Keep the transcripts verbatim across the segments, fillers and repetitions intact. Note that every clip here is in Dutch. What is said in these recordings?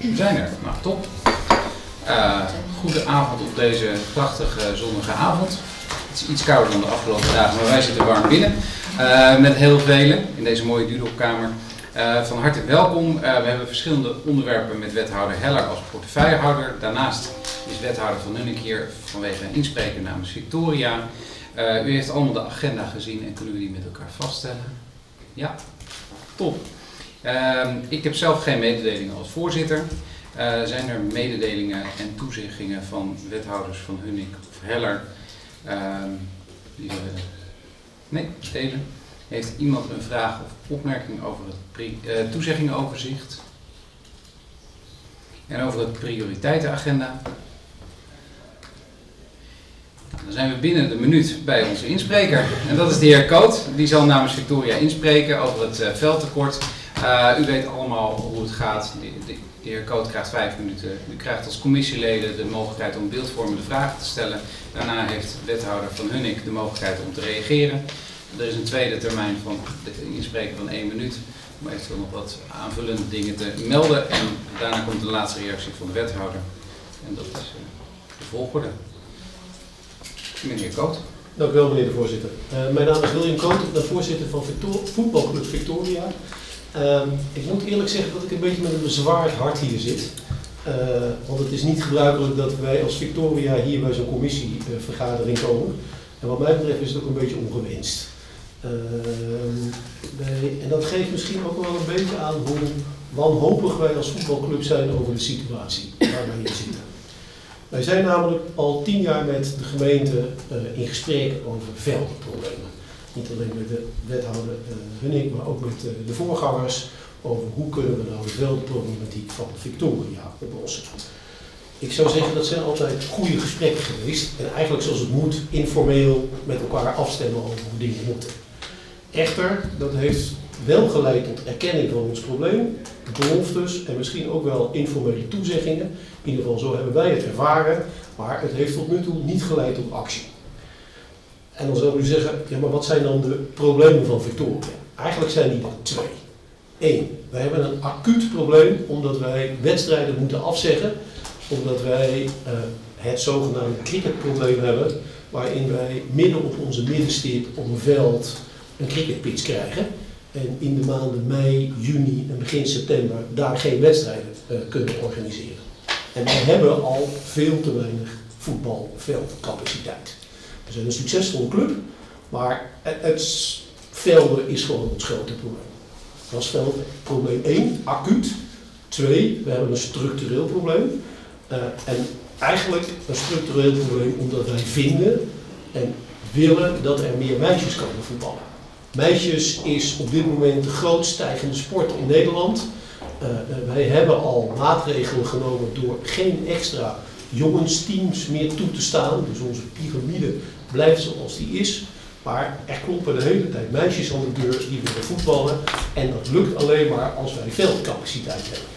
We zijn er. Nou, top. Uh, goede avond op deze prachtige zonnige avond. Het is iets kouder dan de afgelopen dagen, maar wij zitten warm binnen. Uh, met heel velen in deze mooie Dudokkamer. Uh, van harte welkom. Uh, we hebben verschillende onderwerpen met wethouder Heller als portefeuillehouder. Daarnaast is wethouder Van Hunnik hier vanwege een inspreker namens Victoria. Uh, u heeft allemaal de agenda gezien en kunnen we die met elkaar vaststellen? Ja, top. Uh, ik heb zelf geen mededelingen als voorzitter. Uh, zijn er mededelingen en toezeggingen van wethouders Van Hunnik of Heller? Uh, die, uh, nee, even. Heeft iemand een vraag of opmerking over het uh, toezeggingenoverzicht? En over het prioriteitenagenda? Dan zijn we binnen de minuut bij onze inspreker. En dat is de heer Koot. Die zal namens Victoria inspreken over het uh, veldtekort. Uh, u weet allemaal hoe het gaat. De, de, de heer Koot krijgt vijf minuten. U krijgt als commissieleden de mogelijkheid om beeldvormende vragen te stellen. Daarna heeft wethouder Van Hunnik de mogelijkheid om te reageren. Er is een tweede termijn van de inspreken van één minuut om eventueel nog wat aanvullende dingen te melden. En daarna komt de laatste reactie van de wethouder. En dat is uh, de volgorde. Meneer Koot. Dank u wel, meneer de voorzitter. Uh, mijn naam is William Koot, ik ben voorzitter van Victor- voetbalclub Victoria. Uh, ik moet eerlijk zeggen dat ik een beetje met een bezwaard hart hier zit. Uh, want het is niet gebruikelijk dat wij als Victoria hier bij zo'n commissievergadering komen. En wat mij betreft is het ook een beetje ongewenst. Uh, wij, en dat geeft misschien ook wel een beetje aan hoe wanhopig wij als voetbalclub zijn over de situatie waar wij hier zitten. Wij zijn namelijk al tien jaar met de gemeente uh, in gesprek over veldproblemen. Niet alleen met de wethouder uh, Hunnik, maar ook met uh, de voorgangers over hoe kunnen we nou de veldproblematiek van Victoria oplossen. Ik zou zeggen dat zijn altijd goede gesprekken geweest en eigenlijk zoals het moet informeel met elkaar afstemmen over hoe dingen moeten. Echter, dat heeft wel geleid tot erkenning van ons probleem, beloftes en misschien ook wel informele toezeggingen. In ieder geval zo hebben wij het ervaren, maar het heeft tot nu toe niet geleid tot actie. En dan zou u zeggen, ja maar wat zijn dan de problemen van Victoria? Eigenlijk zijn die er twee. Eén, wij hebben een acuut probleem omdat wij wedstrijden moeten afzeggen, omdat wij uh, het zogenaamde cricketprobleem hebben, waarin wij midden op onze middenstip op een veld een cricketpitch krijgen. En in de maanden mei, juni en begin september daar geen wedstrijden uh, kunnen organiseren. En wij hebben al veel te weinig voetbalveldcapaciteit. We zijn een succesvolle club, maar het velden is gewoon ons grote probleem. Dat is veld probleem één, acuut. Twee, we hebben een structureel probleem. Uh, en eigenlijk een structureel probleem omdat wij vinden en willen dat er meer meisjes komen voetballen. Meisjes is op dit moment de grootst stijgende sport in Nederland. Uh, wij hebben al maatregelen genomen door geen extra jongensteams meer toe te staan. Dus onze piramide blijft zoals die is. Maar er kloppen de hele tijd meisjes aan de deur die willen voetballen. En dat lukt alleen maar als wij veldcapaciteit hebben.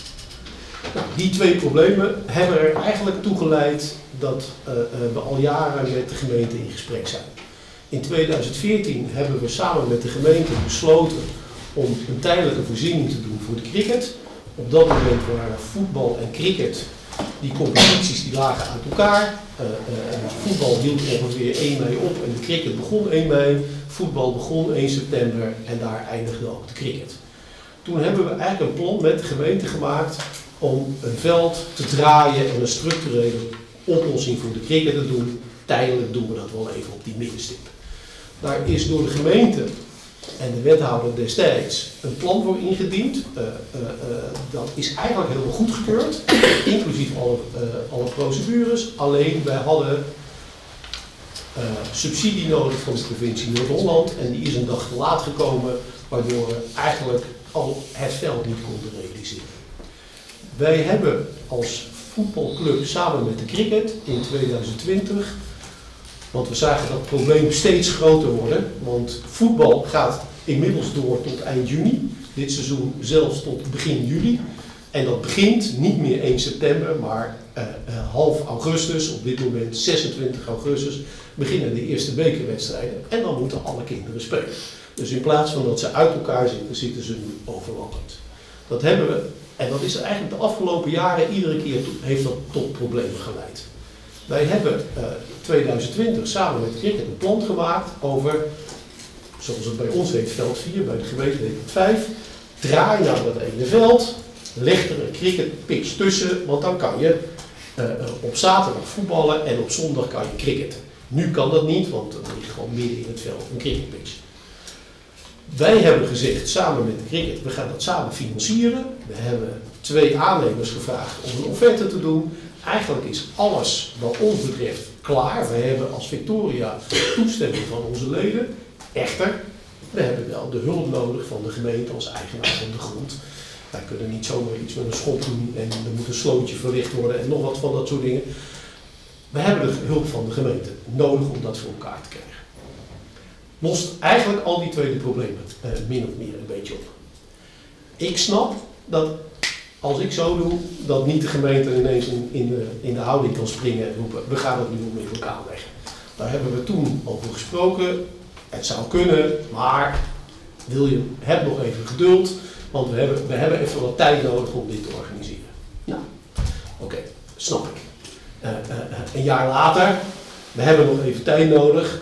Nou, die twee problemen hebben er eigenlijk toe geleid dat uh, uh, we al jaren met de gemeente in gesprek zijn. In tweeduizend veertien hebben we samen met de gemeente besloten om een tijdelijke voorziening te doen voor de cricket. Op dat moment waren voetbal en cricket, die competities die lagen uit elkaar. Uh, uh, voetbal hield ongeveer één mei op en de cricket begon één mei. Voetbal begon één september en daar eindigde ook de cricket. Toen hebben we eigenlijk een plan met de gemeente gemaakt om een veld te draaien en een structurele oplossing voor de cricket te doen. Tijdelijk doen we dat wel even op die middenstip. Daar is door de gemeente en de wethouder destijds een plan voor ingediend. Uh, uh, uh, dat is eigenlijk heel goedgekeurd, inclusief alle, uh, alle procedures. Alleen wij hadden uh, subsidie nodig van de provincie Noord-Holland en die is een dag te laat gekomen, waardoor we eigenlijk al het veld niet konden realiseren. Wij hebben als voetbalclub samen met de cricket in tweeduizend twintig, want we zagen dat het probleem steeds groter worden, want voetbal gaat inmiddels door tot eind juni, dit seizoen zelfs tot begin juli. En dat begint niet meer één september, maar uh, uh, half augustus, op dit moment zesentwintig augustus, beginnen de eerste bekerwedstrijden en dan moeten alle kinderen spelen. Dus in plaats van dat ze uit elkaar zitten, zitten ze nu overlappend. Dat hebben we En dat is eigenlijk de afgelopen jaren iedere keer to- heeft dat tot problemen geleid. Wij hebben uh, tweeduizend twintig samen met Cricket een plan gemaakt over, zoals het bij ons heet, veld vier, bij de gemeente heet het vijf. Draai naar dat ene veld, leg er een cricketpitch tussen, want dan kan je uh, op zaterdag voetballen en op zondag kan je cricketen. Nu kan dat niet, want er ligt gewoon midden in het veld een cricketpitch. Wij hebben gezegd, samen met de cricket, we gaan dat samen financieren. We hebben twee aannemers gevraagd om een offerte te doen. Eigenlijk is alles wat ons betreft klaar. We hebben als Victoria toestemming van onze leden. Echter, we hebben wel de hulp nodig van de gemeente als eigenaar van de grond. Wij kunnen niet zomaar iets met een schop doen en er moet een slootje verlicht worden en nog wat van dat soort dingen. We hebben de hulp van de gemeente nodig om dat voor elkaar te krijgen. Lost eigenlijk al die tweede problemen eh, min of meer een beetje op. Ik snap dat als ik zo doe, dat niet de gemeente ineens in, in, de, in de houding kan springen en roepen, we gaan het nu onmiddellijk aanleggen. Daar hebben we toen over gesproken. Het zou kunnen, maar William, heb nog even geduld, want we hebben, we hebben even wat tijd nodig om dit te organiseren. Nou, oké, okay, snap ik. Uh, uh, uh, een jaar later, we hebben nog even tijd nodig.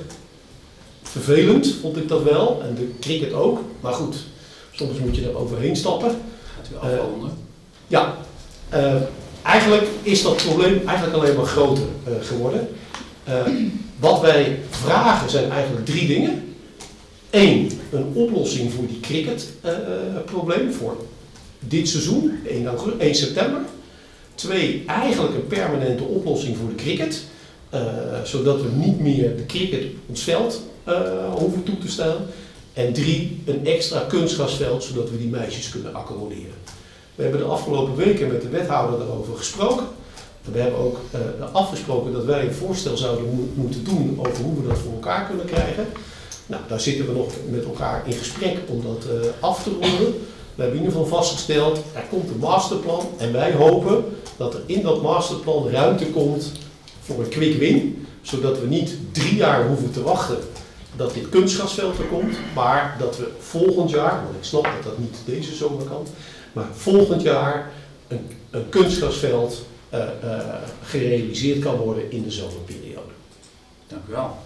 Vervelend vond ik dat wel, en de cricket ook, maar goed, soms moet je er overheen stappen. Gaat u afronden? Uh, ja, uh, eigenlijk is dat probleem eigenlijk alleen maar groter uh, geworden. Uh, wat wij vragen zijn eigenlijk drie dingen. Eén, een oplossing voor die cricketprobleem uh, voor dit seizoen, één september. Twee, eigenlijk een permanente oplossing voor de cricket. Uh, zodat we niet meer de cricket ons veld uh, hoeven toe te staan. En drie, een extra kunstgrasveld, zodat we die meisjes kunnen accommoderen. We hebben de afgelopen weken met de wethouder daarover gesproken. We hebben ook uh, afgesproken dat wij een voorstel zouden mo moeten doen over hoe we dat voor elkaar kunnen krijgen. Nou, daar zitten we nog met elkaar in gesprek om dat uh, af te ronden. We hebben in ieder geval vastgesteld, er komt een masterplan en wij hopen dat er in dat masterplan ruimte komt voor een quick win. Zodat we niet drie jaar hoeven te wachten dat dit kunstgrasveld er komt, maar dat we volgend jaar, want ik snap dat dat niet deze zomer kan, maar volgend jaar een, een kunstgrasveld uh, uh, gerealiseerd kan worden in de zomerperiode. Dank u wel.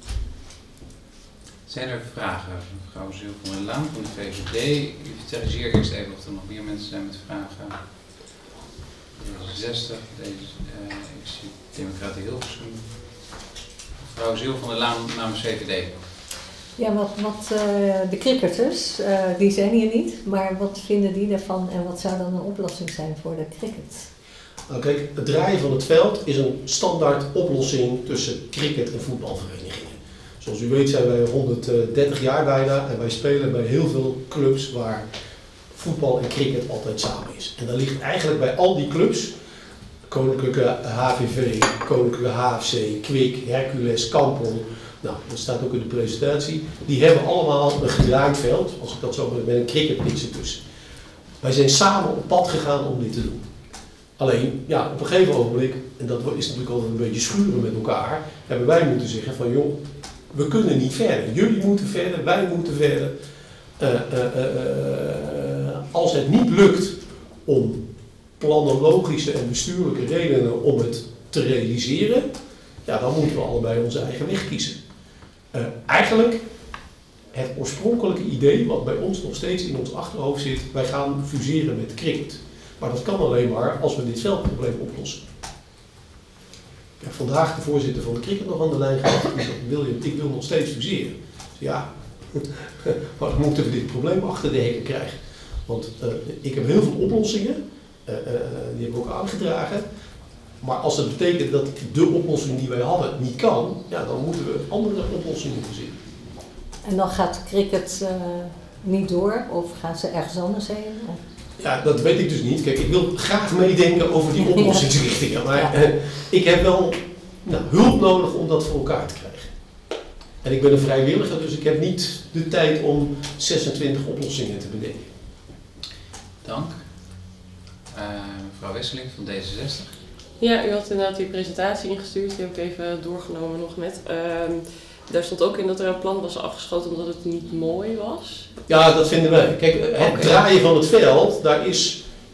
Zijn er vragen? Mevrouw Ziel van der Laan van de V V D. Ik inventariseer eerst even of er nog meer mensen zijn met vragen. D zestig, deze, uh, ik zie Democraten Hilversum. Mevrouw Ziel van der Laan namens V V D. Ja, wat, wat uh, de cricketers, uh, die zijn hier niet, maar wat vinden die daarvan en wat zou dan een oplossing zijn voor de cricket? Nou kijk, het draaien van het veld is een standaard oplossing tussen cricket en voetbalverenigingen. Zoals u weet zijn wij honderddertig jaar bijna en wij spelen bij heel veel clubs waar voetbal en cricket altijd samen is. En dan ligt eigenlijk bij al die clubs, Koninklijke H V V, Koninklijke H F C, Kwik, Hercules, Kampong, nou dat staat ook in de presentatie, die hebben allemaal een gedraaid veld, als ik dat zo met een cricketpitch ertussen. Wij zijn samen op pad gegaan om dit te doen. Alleen, ja, op een gegeven ogenblik, en dat is natuurlijk altijd een beetje schuren met elkaar, hebben wij moeten zeggen van joh, we kunnen niet verder. Jullie moeten verder, wij moeten verder. Uh, uh, uh, uh, als het niet lukt om planologische en bestuurlijke redenen om het te realiseren, ja, dan moeten we allebei onze eigen weg kiezen. Uh, eigenlijk, het oorspronkelijke idee, wat bij ons nog steeds in ons achterhoofd zit, wij gaan fuseren met cricket. Maar dat kan alleen maar als we dit veldprobleem oplossen. Ik heb vandaag de voorzitter van de cricket nog aan de lijn gehad. Die zei, William, ik wil nog steeds fuseren. Ja, maar dan moeten we dit probleem achter de hekken krijgen. Want uh, ik heb heel veel oplossingen, uh, uh, die heb ik ook aangedragen. Maar als dat betekent dat de oplossing die wij hadden niet kan, ja, dan moeten we andere oplossingen verzinnen. En dan gaat cricket uh, niet door of gaan ze ergens anders heen? Of? Ja, dat weet ik dus niet. Kijk, ik wil graag meedenken over die oplossingsrichtingen. Maar uh, ik heb wel nou, hulp nodig om dat voor elkaar te krijgen. En ik ben een vrijwilliger, dus ik heb niet de tijd om zesentwintig oplossingen te bedenken. Dank. Uh, mevrouw Wesseling van D zesenzestig. Ja, u had inderdaad die presentatie ingestuurd. Die heb ik even doorgenomen nog net. Uh, daar stond ook in dat er een plan was afgeschoten omdat het niet mooi was. Ja, dat vinden wij. Kijk, het okay. draaien van het veld, daar is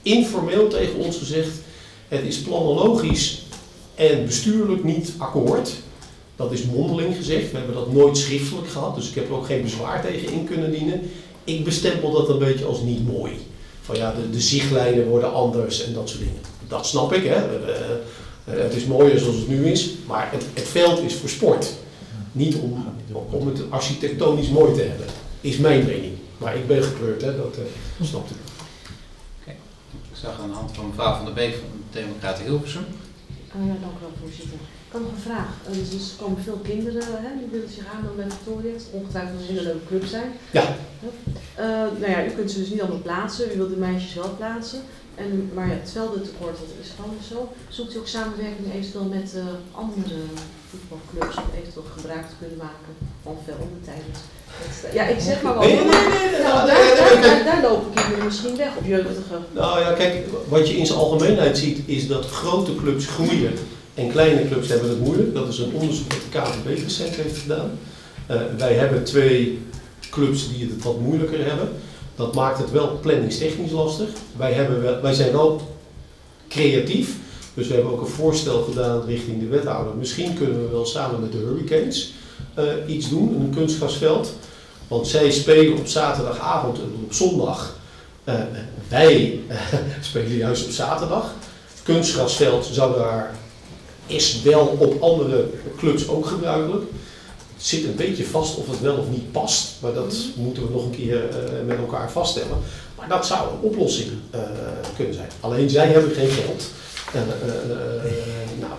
informeel tegen ons gezegd, het is planologisch en bestuurlijk niet akkoord. Dat is mondeling gezegd, we hebben dat nooit schriftelijk gehad, dus ik heb er ook geen bezwaar tegen in kunnen dienen. Ik bestempel dat een beetje als niet mooi. Van ja, de, de zichtlijnen worden anders en dat soort dingen. Dat snap ik, hè. Uh, uh, het is mooier zoals het nu is, maar het, het veld is voor sport. Niet om, om het architectonisch mooi te hebben, is mijn mening. Maar ik ben gekleurd, hè, dat uh, snapt u. Okay. Ik zag aan de hand van mevrouw Van der Beek van de Democraten Hilversum. Oh ja, dank u wel, voorzitter. Ik had nog een vraag. Uh, dus er komen veel kinderen, hè, die willen zich aanmelden bij Victoria. Het ongetwijfeld een hele leuke club zijn. Ja. Uh, nou ja, u kunt ze dus niet allemaal plaatsen. U wilt de meisjes wel plaatsen. En, maar ja, het veldentekort, dat is gewoon zo. Zoekt u ook samenwerking eventueel met uh, andere voetbalclubs om eventueel gebruik te kunnen maken van velden tijdens het... Ja, ik zeg maar wel. Nee, nee, nee, nee, nee, nou, nee, daar, nee, daar, nee, nee. daar, daar lopen kinderen misschien weg op jeugdige. Nou ja, kijk, wat je in zijn algemeenheid ziet is dat grote clubs groeien en kleine clubs hebben het moeilijk. Dat is een onderzoek dat de K V B recent heeft gedaan. Uh, wij hebben twee clubs die het wat moeilijker hebben. Dat maakt het wel planningstechnisch lastig. Wij, hebben wel, wij zijn wel creatief, dus we hebben ook een voorstel gedaan richting de wethouder. Misschien kunnen we wel samen met de Hurricanes uh, iets doen, een kunstgrasveld. Want zij spelen op zaterdagavond en op zondag. Uh, wij uh, spelen juist op zaterdag. Het kunstgrasveld zou daar, is wel op andere clubs ook gebruikelijk. Het zit een beetje vast of het wel of niet past, maar dat moeten we nog een keer uh, met elkaar vaststellen. Maar dat zou een oplossing uh, kunnen zijn. Alleen zij hebben geen geld. Uh, uh, uh, nou,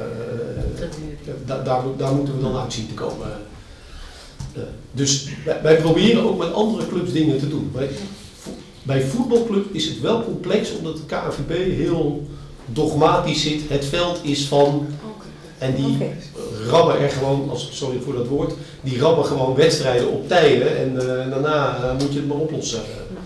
uh, da daar, daar moeten we dan uit zien te komen. Uh, dus wij, wij proberen ook met andere clubs dingen te doen. Bij, bij voetbalclub is het wel complex omdat de K N V B heel dogmatisch zit. Het veld is van... En die okay. rammen er gewoon, als, sorry voor dat woord, die rammen gewoon wedstrijden op tijden en uh, daarna uh, moet je het maar oplossen.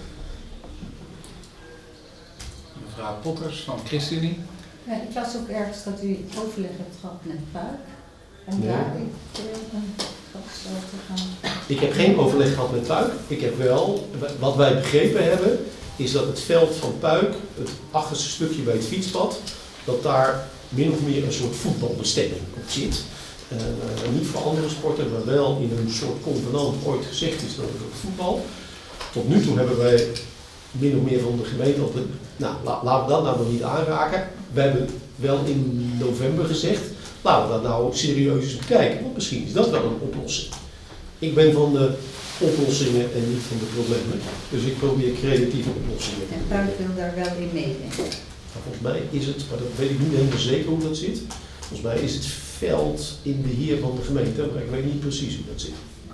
Mevrouw Potters van ChristenUnie. Ja, ik las ook ergens dat u overleg hebt gehad met Puik. En nee. daar ik een vaststelling te gaan. Ik heb geen overleg gehad met Puik. Ik heb wel, wat wij begrepen hebben, is dat het veld van Puik, het achterste stukje bij het fietspad, dat daar min of meer een soort voetbalbestemming op zit. Uh, niet voor andere sporten, maar wel in een soort convenant ooit gezegd is dat het ook voetbal. Tot nu toe hebben wij min of meer van de gemeente altijd, nou la, laten we dat nou nog niet aanraken. We hebben wel in november gezegd, laten we dat nou ook serieus eens bekijken, want misschien is dat wel een oplossing. Ik ben van de oplossingen en niet van de problemen, dus ik probeer creatieve oplossingen. En Puik wil daar wel in meedenken. Volgens mij is het, maar dat weet ik niet helemaal zeker hoe dat zit. Volgens mij is het veld in beheer van de gemeente, maar ik weet niet precies hoe dat zit.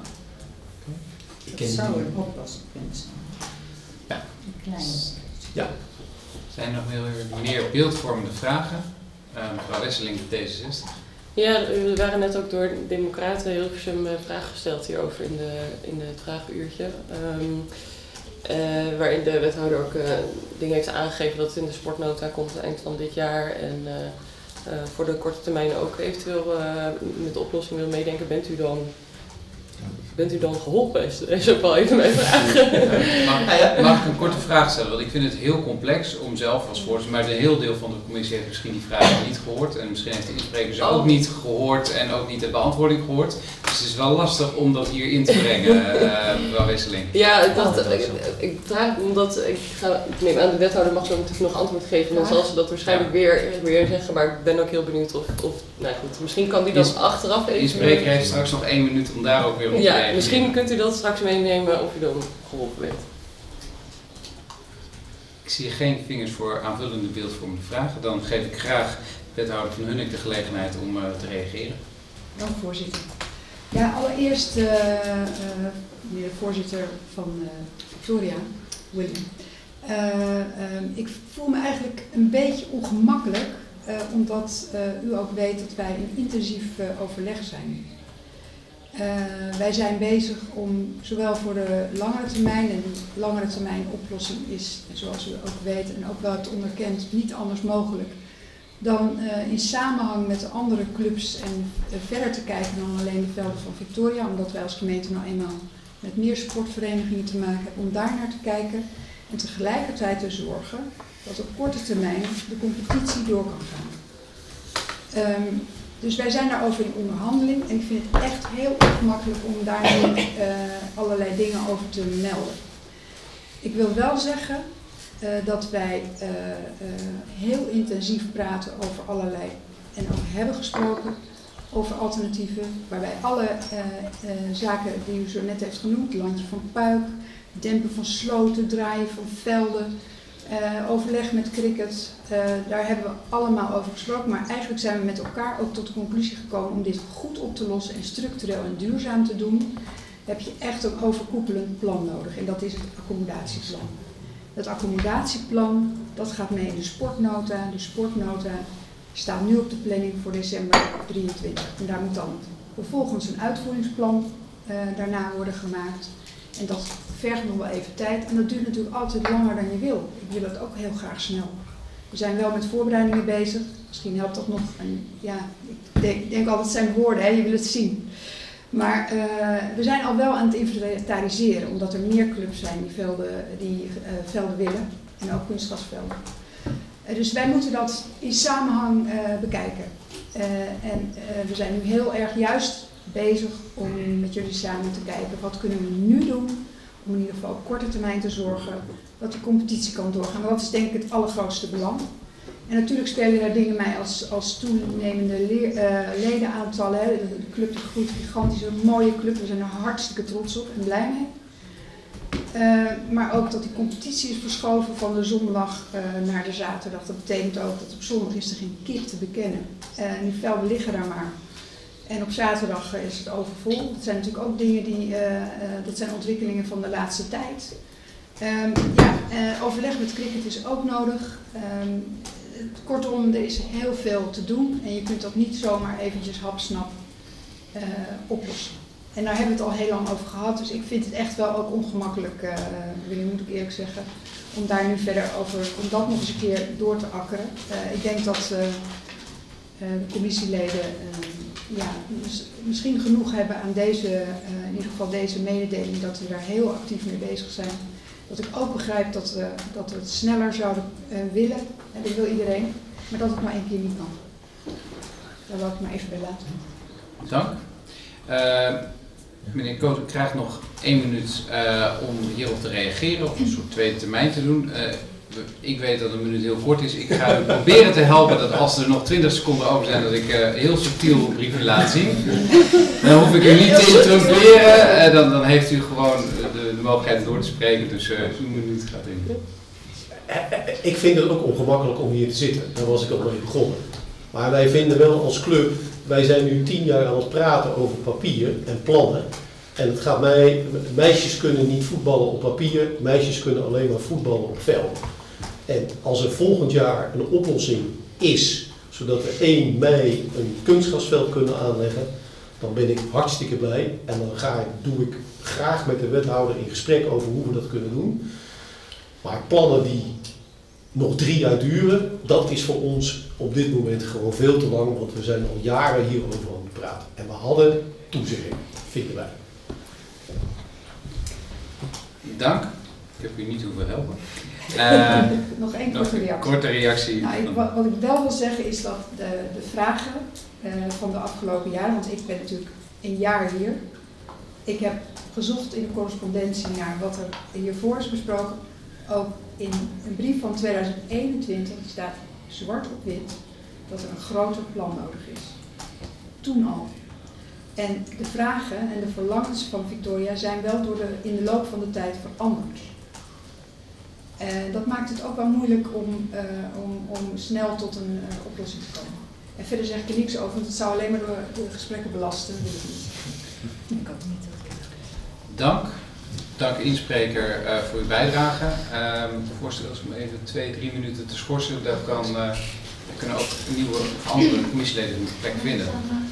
Ik dat zou een oplossing kunnen zijn. Ja. Een kleine. Ja. Zijn er nog meer, meer beeldvormende vragen? Uh, mevrouw Wesseling, D zesenzestig. Ja, er waren net ook door Democraten Hilversum vragen gesteld hierover in, de, in het vragenuurtje. Um, Uh, waarin de wethouder ook uh, dingen heeft aangegeven dat het in de sportnota komt aan het eind van dit jaar. En uh, uh, voor de korte termijn ook eventueel uh, met de oplossing wil meedenken. Bent u dan, bent u dan geholpen? Is, is ook wel even mijn vraag. Mag, mag ik een korte vraag stellen? Want ik vind het heel complex om zelf als voorzitter, maar een heel deel van de commissie heeft misschien die vraag niet gehoord. En misschien heeft de inspreker ze ook niet gehoord en ook niet de beantwoording gehoord. Dus het is wel lastig om dat hier in te brengen, uh, mevrouw Wesseling. Ja, dat, oh, ik, ik vraag omdat ik, ga, ik neem aan de wethouder mag zo natuurlijk nog antwoord geven. Dan zal ze dat waarschijnlijk ja. weer, weer zeggen. Maar ik ben ook heel benieuwd of, of nou goed, misschien kan die dan Ins, achteraf even... De inspreker heeft straks nog één minuut om daar ook weer op te ja, reageren. Misschien kunt u dat straks meenemen of u dan geholpen bent. Ik zie geen vingers voor aanvullende beeldvormende vragen. Dan geef ik graag wethouder Van Hunnik de gelegenheid om uh, te reageren. Dank voorzitter. Ja, allereerst uh, uh, meneer de voorzitter van uh, Victoria, William. Uh, uh, ik voel me eigenlijk een beetje ongemakkelijk, uh, omdat uh, u ook weet dat wij in intensief uh, overleg zijn. Uh, wij zijn bezig om zowel voor de langere termijn, en de langere termijn oplossing is, zoals u ook weet en ook wel het onderkent, niet anders mogelijk dan uh, in samenhang met de andere clubs en uh, verder te kijken dan alleen de velden van Victoria, omdat wij als gemeente nou eenmaal met meer sportverenigingen te maken hebben, om daar naar te kijken en tegelijkertijd te zorgen dat op korte termijn de competitie door kan gaan. Um, dus wij zijn daarover in onderhandeling en ik vind het echt heel ongemakkelijk om daar nu uh, allerlei dingen over te melden. Ik wil wel zeggen uh, dat wij uh, uh, heel intensief praten over allerlei, en ook hebben gesproken, over alternatieven, waarbij alle uh, uh, zaken die u zo net heeft genoemd, landje van puik, dempen van sloten, draaien van velden, uh, overleg met cricket, uh, daar hebben we allemaal over gesproken, maar eigenlijk zijn we met elkaar ook tot de conclusie gekomen om dit goed op te lossen en structureel en duurzaam te doen, heb je echt een overkoepelend plan nodig en dat is het accommodatieplan. Dat accommodatieplan, dat gaat mee in de sportnota, de sportnota staat nu op de planning voor december drieëntwintig. En daar moet dan vervolgens een uitvoeringsplan uh, daarna worden gemaakt. En dat vergt nog wel even tijd. En dat duurt natuurlijk altijd langer dan je wil. Ik wil het ook heel graag snel. We zijn wel met voorbereidingen bezig. Misschien helpt dat nog. En ja, ik denk, denk altijd, het zijn woorden, hè? Je wil het zien. Maar uh, we zijn al wel aan het inventariseren. Omdat er meer clubs zijn die velden, die, uh, velden willen. En ook kunstgrasvelden. Dus wij moeten dat in samenhang uh, bekijken. Uh, en uh, we zijn nu heel erg juist bezig om met jullie samen te kijken wat kunnen we nu doen om in ieder geval op korte termijn te zorgen dat de competitie kan doorgaan. Maar dat is denk ik het allergrootste belang. En natuurlijk spelen daar dingen mee als, als toenemende leer, uh, ledenaantallen. Hè. De club die groeit gigantisch, een mooie club, we zijn er hartstikke trots op en blij mee. Uh, maar ook dat die competitie is verschoven van de zondag uh, naar de zaterdag. Dat betekent ook dat op zondag is er geen kip te bekennen. Uh, en die velden liggen daar maar. En op zaterdag uh, is het overvol. Dat zijn natuurlijk ook dingen die, uh, uh, dat zijn ontwikkelingen van de laatste tijd. Um, ja, uh, overleg met cricket is ook nodig. Um, kortom, er is heel veel te doen. En je kunt dat niet zomaar eventjes hapsnap uh, oplossen. En daar hebben we het al heel lang over gehad, dus ik vind het echt wel ook ongemakkelijk, uh, Willy, moet ik eerlijk zeggen, om daar nu verder over, om dat nog eens een keer door te akkeren. Uh, ik denk dat uh, uh, de commissieleden uh, ja, mis, misschien genoeg hebben aan deze, uh, in ieder geval deze mededeling, dat we daar heel actief mee bezig zijn. Dat ik ook begrijp dat, uh, dat we het sneller zouden uh, willen, en dat wil iedereen, maar dat het maar één keer niet kan. Daar wil ik het maar even bij laten. Dank. Uh, meneer Koot krijgt nog één minuut uh, om hierop te reageren of een soort tweede termijn te doen. Uh, ik weet dat een minuut heel kort is. Ik ga u proberen te helpen dat als er nog twintig seconden over zijn dat ik uh, heel subtiel een briefje laat zien. Dan hoef ik u niet te interrumperen. Uh, dan, dan heeft u gewoon de, de mogelijkheid door te spreken. Dus uh, uw minuut gaat in. Ik vind het ook ongemakkelijk om hier te zitten. Daar was ik ook mee begonnen. Maar wij vinden wel als club, wij zijn nu tien jaar aan het praten over papier en plannen. En het gaat mij, meisjes kunnen niet voetballen op papier, meisjes kunnen alleen maar voetballen op veld. En als er volgend jaar een oplossing is, zodat we één mei een kunstgrasveld kunnen aanleggen, dan ben ik hartstikke blij. En dan ga ik, doe ik graag met de wethouder in gesprek over hoe we dat kunnen doen. Maar plannen die nog drie jaar duren, dat is voor ons op dit moment gewoon veel te lang, want we zijn al jaren hierover aan het praten. En we hadden toezegging, vinden wij. Dank. Ik heb u niet hoeven helpen. Uh, nog één korte reactie. Korte reactie. Nou, ik, wat, wat ik wel wil zeggen is dat de, de vragen uh, van de afgelopen jaren, want ik ben natuurlijk een jaar hier. Ik heb gezocht in de correspondentie naar wat er hiervoor is besproken. Ook in een brief van tweeduizend eenentwintig staat zwart op wit dat er een groter plan nodig is. Toen al. En de vragen en de verlangens van Victoria zijn wel door de, in de loop van de tijd veranderd. En dat maakt het ook wel moeilijk om, uh, om, om snel tot een uh, oplossing te komen. En verder zeg ik er niks over, want het zou alleen maar de, de gesprekken belasten. Ik kan het niet. Dank. Dank inspreker uh, voor uw bijdrage. Um, voorstel als om even twee, drie minuten te schorsen, dat kan, uh, er kunnen ook nieuwe andere commissieleden een plek vinden.